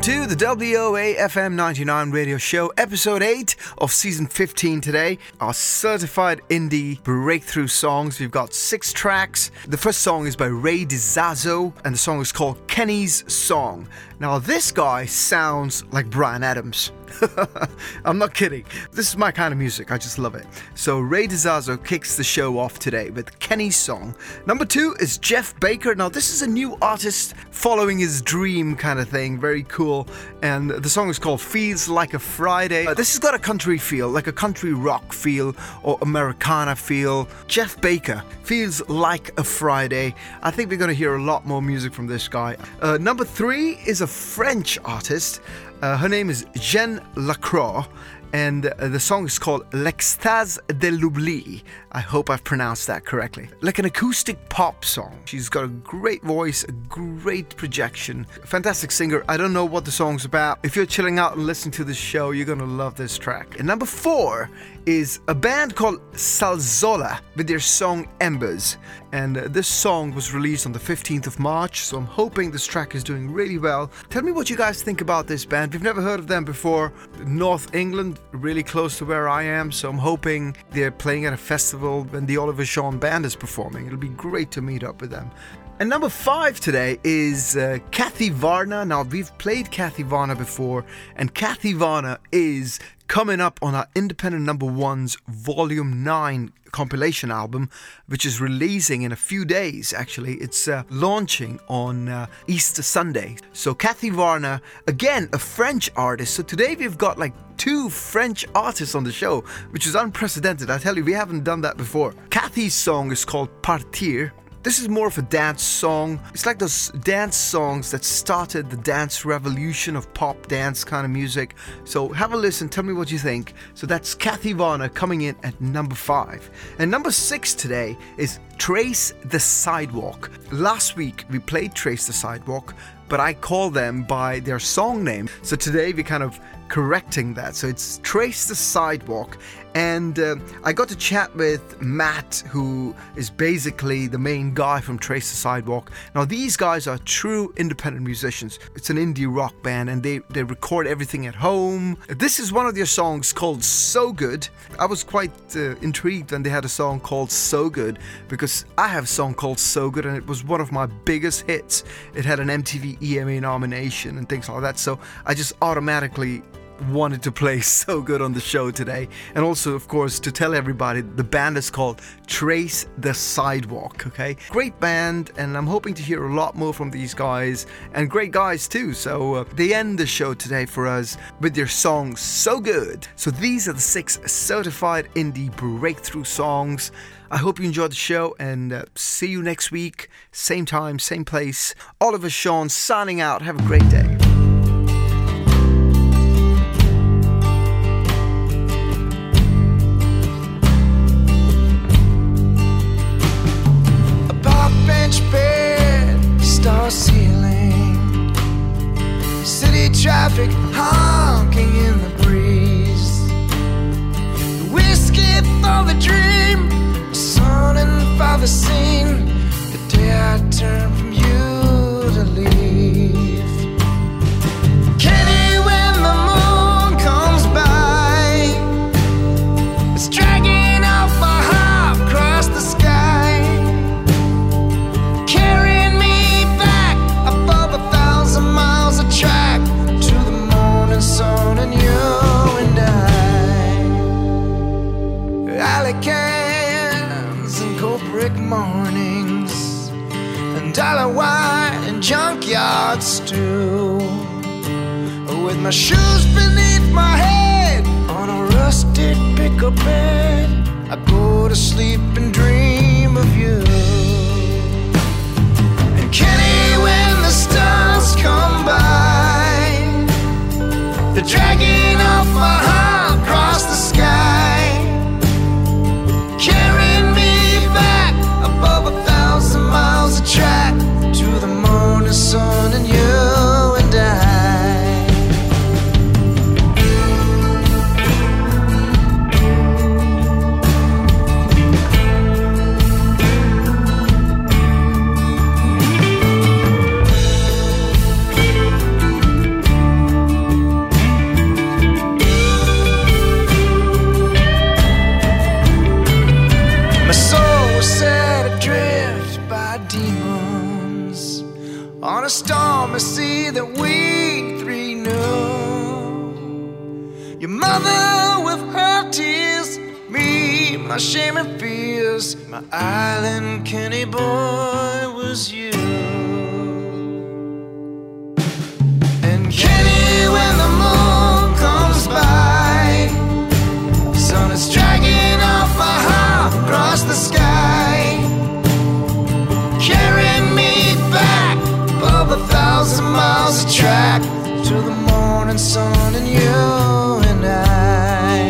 to the WOA FM 99 radio show, episode 8 of season 15 today. Our certified indie breakthrough songs. We've got 6 tracks. The first song is by Ray DiZazzo, and the song is called Kenny's Song. Now, this guy sounds like Bryan Adams. I'm not kidding. This is my kind of music. I just love it. So Ray DiZazzo kicks the show off today with Kenny's Song. Number 2 is Jeff Baker. Now, this is a new artist following his dream kind of thing. Very cool. And the song is called Feels Like a Friday. This has got a country feel, like a country rock feel or Americana feel. Jeff Baker, Feels Like a Friday. I think we're going to hear a lot more music from this guy. Number 3 is a French artist. Her name is Jen Lacroix, and the song is called L'Extase de l'Oubli. I hope I've pronounced that correctly. Like an acoustic pop song. She's got a great voice, a great projection, fantastic singer. I don't know what the song's about. If you're chilling out and listening to this show, you're going to love this track. And number 4 is a band called Salzola with their song Embers. And this song was released on the 15th of March, so I'm hoping this track is doing really well. Tell me what you guys think about this band. We've never heard of them before. North England, really close to where I am, so I'm hoping they're playing at a festival when the Oliver Shawn Band is performing. It'll be great to meet up with them. And number 5 today is Kathy Varna. Now, we've played Kathy Varna before, and Kathy Varna is coming up on our Independent Number Ones Volume 9 compilation album, which is releasing in a few days, actually. It's launching on Easter Sunday. So Kathy Varna, again, a French artist. So today we've got like 2 French artists on the show, which is unprecedented. I tell you, we haven't done that before. Kathy's song is called Partir. This is more of a dance song. It's like those dance songs that started the dance revolution of pop dance kind of music. So have a listen, tell me what you think. So that's Kathy Varna coming in at number 5. And number 6 today is Trace the Sidewalk. Last week we played Trace the Sidewalk, but I call them by their song name. So today we're kind of correcting that. So it's Trace the Sidewalk. And I got to chat with Matt, who is basically the main guy from Trace the Sidewalk. Now, these guys are true independent musicians. It's an indie rock band, and they record everything at home. This is one of their songs called So Good. I was quite intrigued when they had a song called So Good, because I have a song called So Good, and it was one of my biggest hits. It had an MTV EMA nomination and things like that, so I just automatically wanted to play So Good on the show today. And also, of course, to tell everybody, the band is called Trace the Sidewalk. Okay, great band, and I'm hoping to hear a lot more from these guys, and great guys too. So they end the show today for us with their song So Good. So these are the 6 certified indie breakthrough songs. I hope you enjoyed the show, and see you next week, same time, same place. Oliver Shawn signing out. Have a great day. Bed, star ceiling, city traffic honking in the breeze, the whiskey for the dream, the sun and for the scene, the day I turn from you to leave. Kenny, when the moon comes by, it's dragging off my heart across the sky. Track to the morning sun, and you and I, alley cans and cold brick mornings, and dollar wine and junkyard stew, with my shoes beneath my head on a rusted pickup bed. I go to sleep and dream of you. And Kenny, when the stars come by, they're dragging off my heart across the sky, carrying me back above 1,000 miles of track to the morning sun, and you and I. a stormy sea that we three knew. Your mother with her tears, me, my shame and fears, my island Kenny boy was you. And Kenny, when the moon comes by, the sun is dragging off my heart across the sky. Carry me back above 1,000 miles of track to the morning sun and you and I.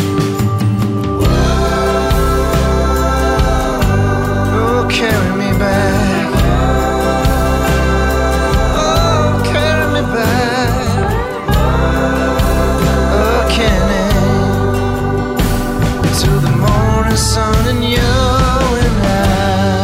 Oh, carry me back. Oh, carry me back. Oh, Kenny, to the morning sun and you and I.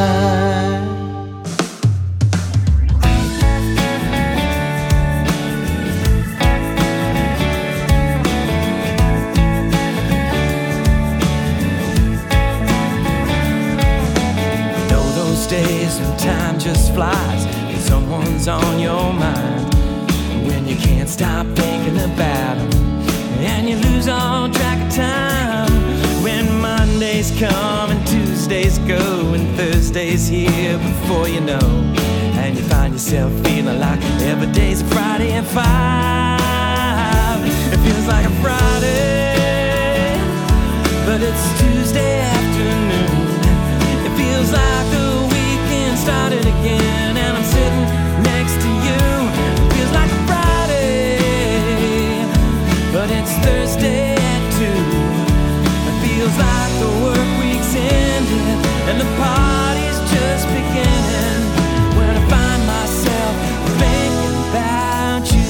Days when time just flies and someone's on your mind, when you can't stop thinking about them and you lose all track of time, when Mondays come and Tuesdays go and Thursdays here before you know, and you find yourself feeling like every day's a Friday at 5. It feels like a Friday, but it's Tuesday afternoon. It feels like the started again, and I'm sitting next to you. It feels like a Friday, but it's Thursday at 2. It feels like the work week's ended and the party's just beginning, when I find myself thinking about you.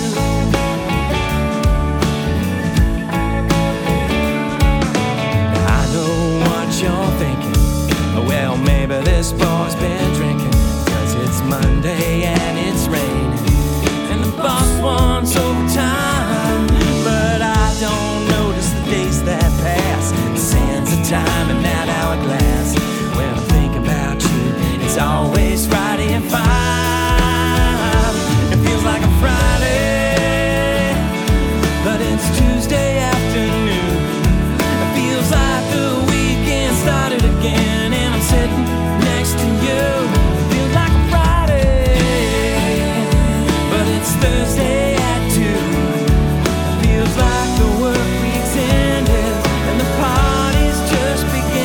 I know what you're thinking. Well, maybe this boy's been drinking, 'cause it's Monday and it's raining, and the boss wants overtime. But I don't notice the days that pass, the sands of time in that hourglass. When I think about you, it's always Friday at 5. It feels like a Friday, but it's Tuesday afternoon. It feels like the weekend started again, sitting next to you. It feels like a Friday, but it's Thursday at 2. It feels like the work week's ended and the party's just beginning.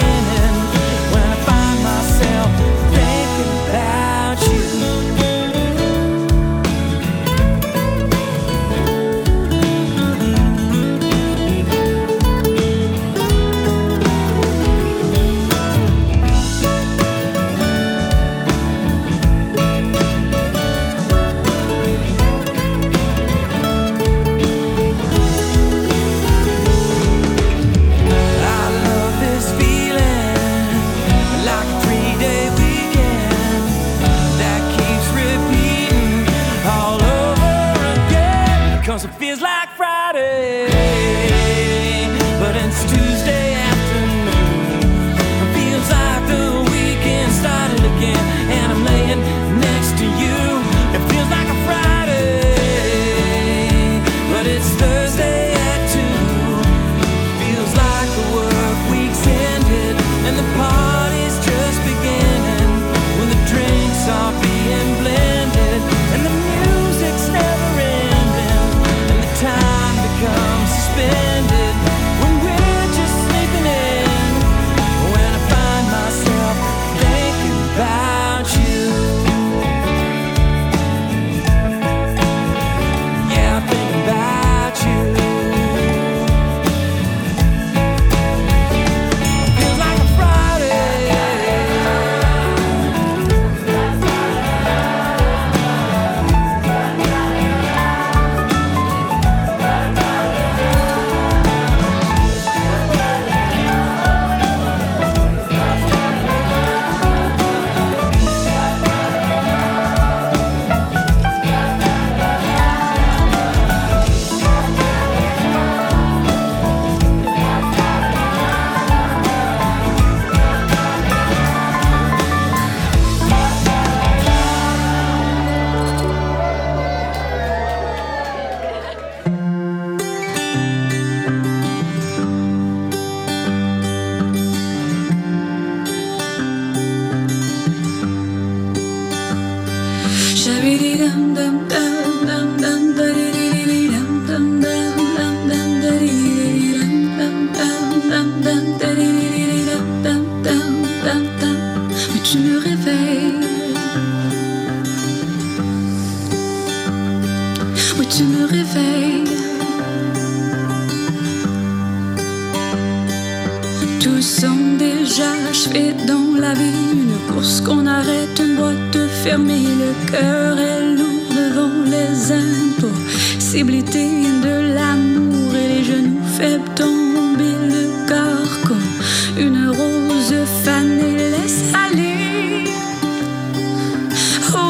Tous sont déjà achevés dans la vie. Une course qu'on arrête, une boîte fermée. Le cœur est lourd devant les impossibilités de l'amour. Et les genoux faibles tomber le corps comme une rose fanée. Laisse aller. Oh,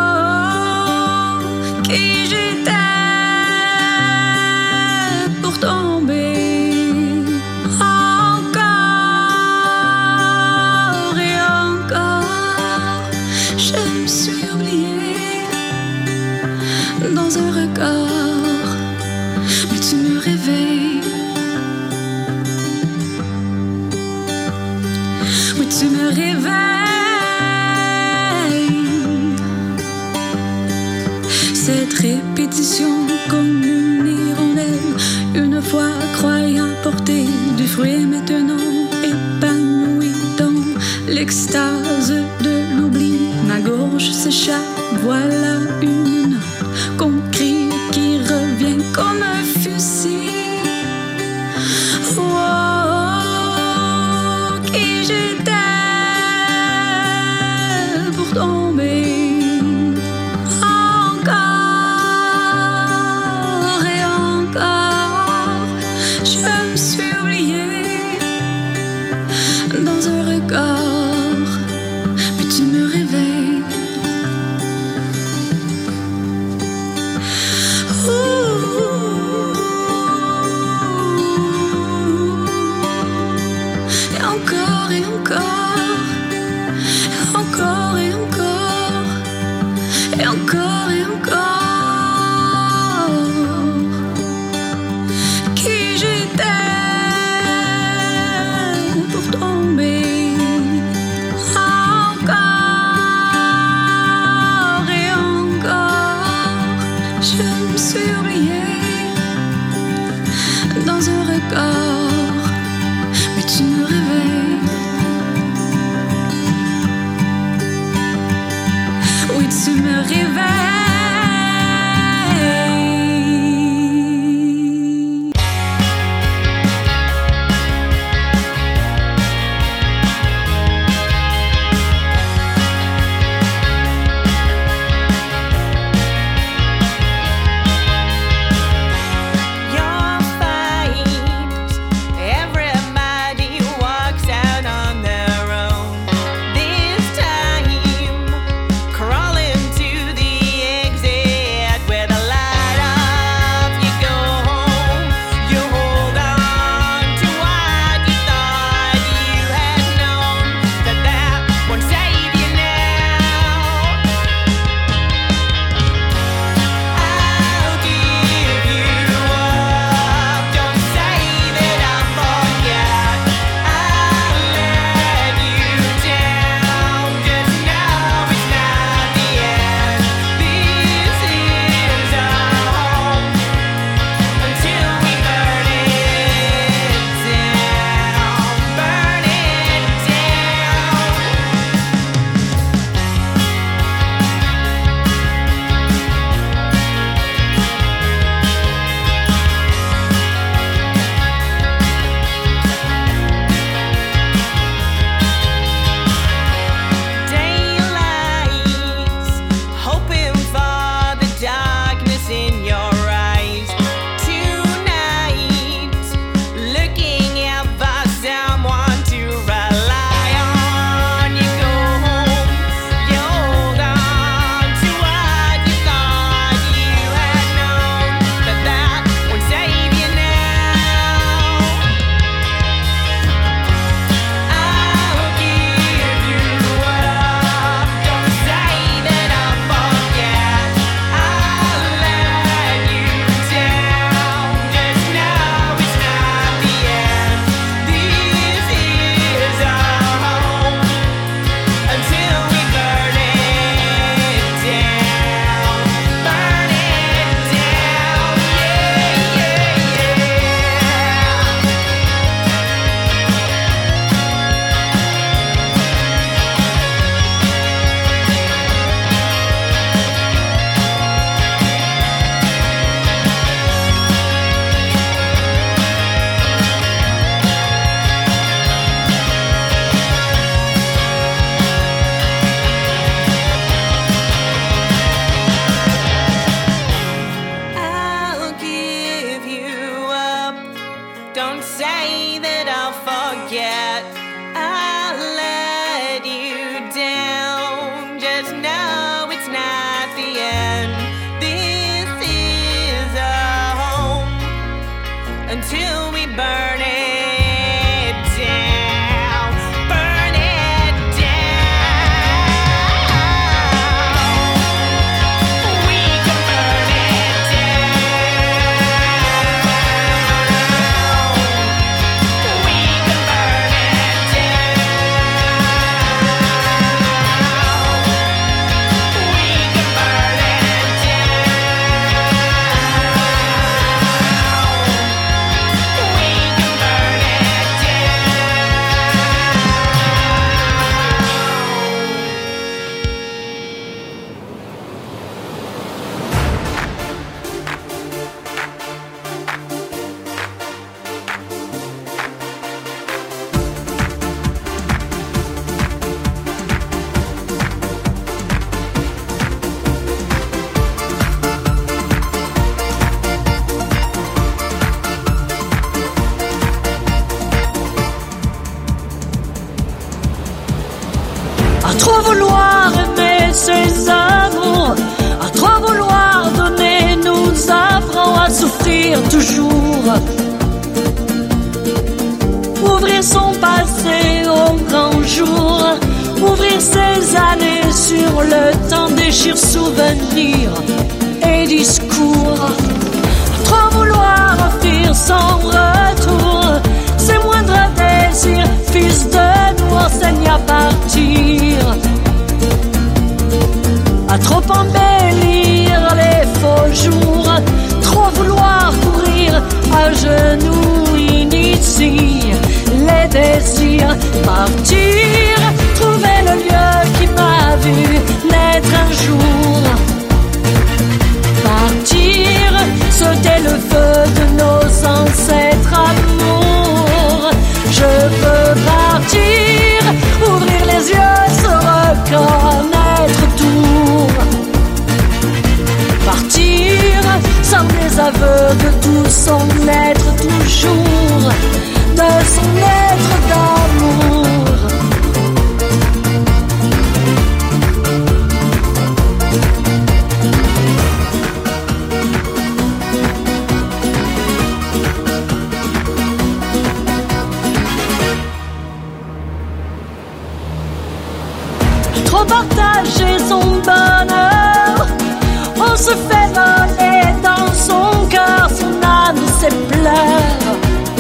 qui j'étais pour tomber. Dans un regard, mais tu me réveilles. Oui, tu me réveilles. Cette répétition comme une hirondelle, une fois croyant porter du fruit, maintenant épanouie dans l'extase de l'oubli. Ma gorge s'échappe, voilà une note qu'on crie qui revient comme un fusil. Oh, qui j'étais pour tomber. Encore et encore, je me suis oubliée dans un regard, mais tu me réveilles. Et encore et encore, encore et encore, et encore et encore. Qui j'étais pour tomber. Encore et encore, je me suis oubliée dans un regard, mais tu me réveilles. Oui, tu me réveilles. Crawling to the Don't say that I'll forget. I'll let you down. Just know it's not the end. This is a home until we burn it down. Burn it down. We can burn it down. We can burn it down. We can burn it down. We can burn À trop vouloir aimer ses amours, à trop vouloir donner, nous apprend à souffrir toujours. Ouvrir son passé au grand jour, ouvrir ses années sur le temps, déchire souvenirs et discours. À trop vouloir offrir sans retour, ses moindres désirs, fils de nous, enseigne à partir. À trop embellir les faux jours, trop vouloir courir à genoux, initie les désirs. Partir, trouver le lieu qui m'a vu naître un jour. Partir, sauter le feu de nos ancêtres amours. Je veux partir, ouvrir les yeux, se reconnaître tout. Partir, sans désaveu de tout son être toujours, de son être d'amour. Trop partager son bonheur, on se fait voler dans son cœur, son âme, ses pleurs.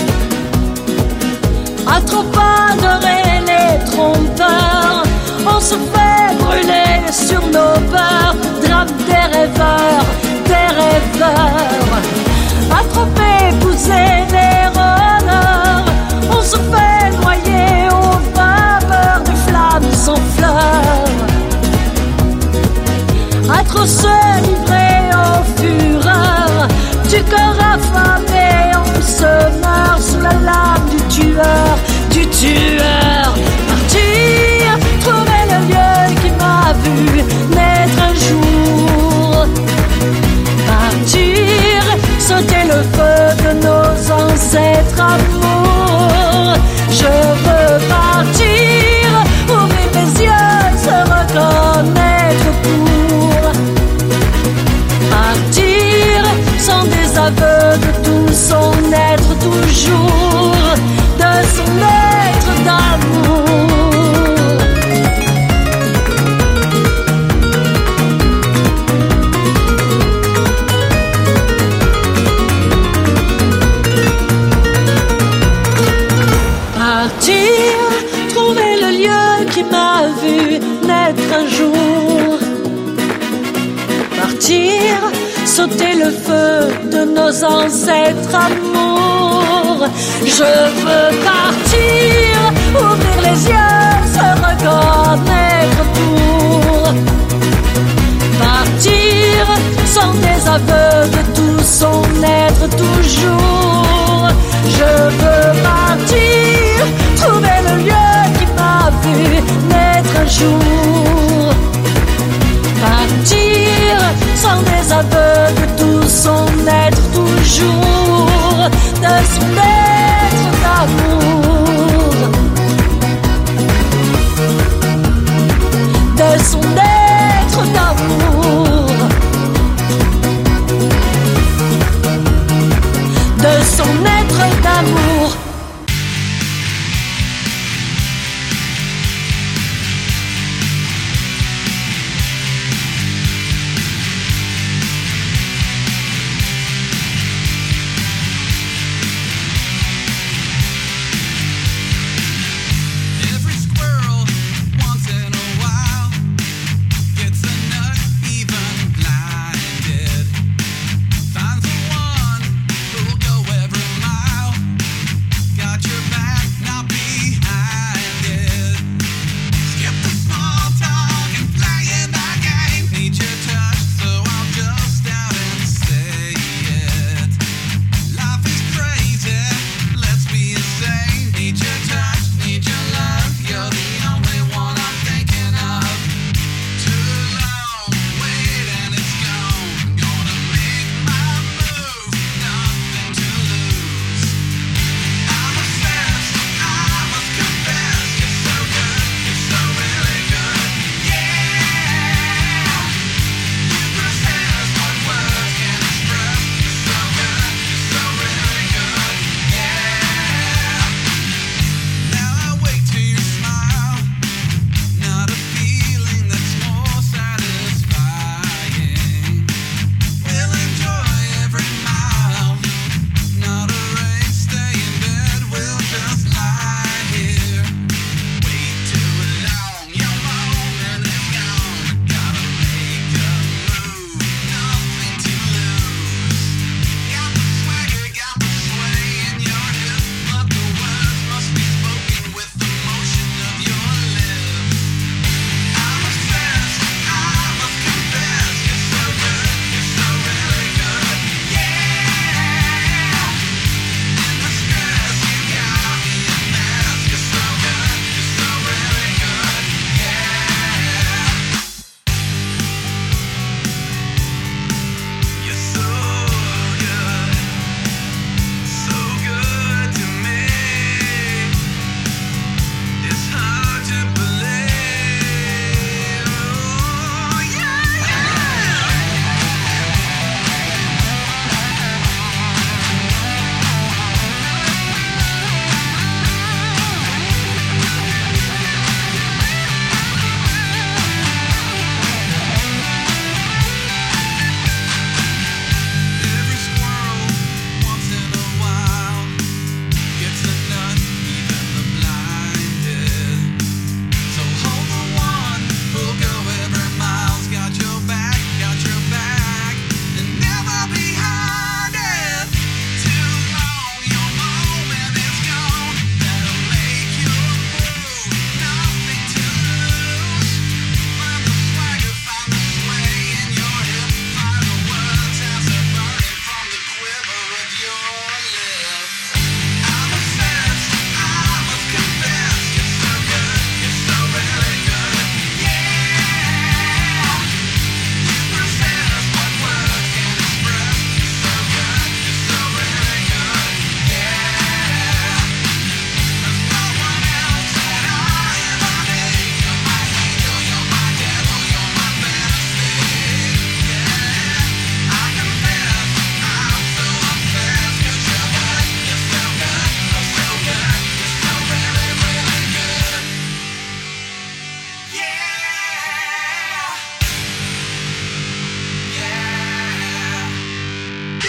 À trop adorer les trompeurs, on se fait brûler sur nos peurs, drame des rêveurs, des rêveurs. À trop épouser les rôdeurs, on se fait noyer aux vapeurs de flammes sans fleurs. À trop se livrer aux fureurs du corps affamé, on se meurt sous la lame du tueur, du tueur. Partir, trouver le lieu qui m'a vu naître un jour. Partir, sauter le feu de nos ancêtres amours. Je veux partir, ouvrir les yeux, se reconnaître pour partir, sans désaveu de tout son être toujours, de son être d'amour. Partir, trouver le lieu qui m'a vu naître un jour. Partir, sauter le feu de nos ancêtres amours. Je veux partir, ouvrir les yeux, se reconnaître pour partir, sans désaveu de tout son être toujours. Je veux partir, trouver le lieu qui m'a vu naître un jour. Partir, sans désaveu de tout son être toujours, de son être.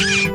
it.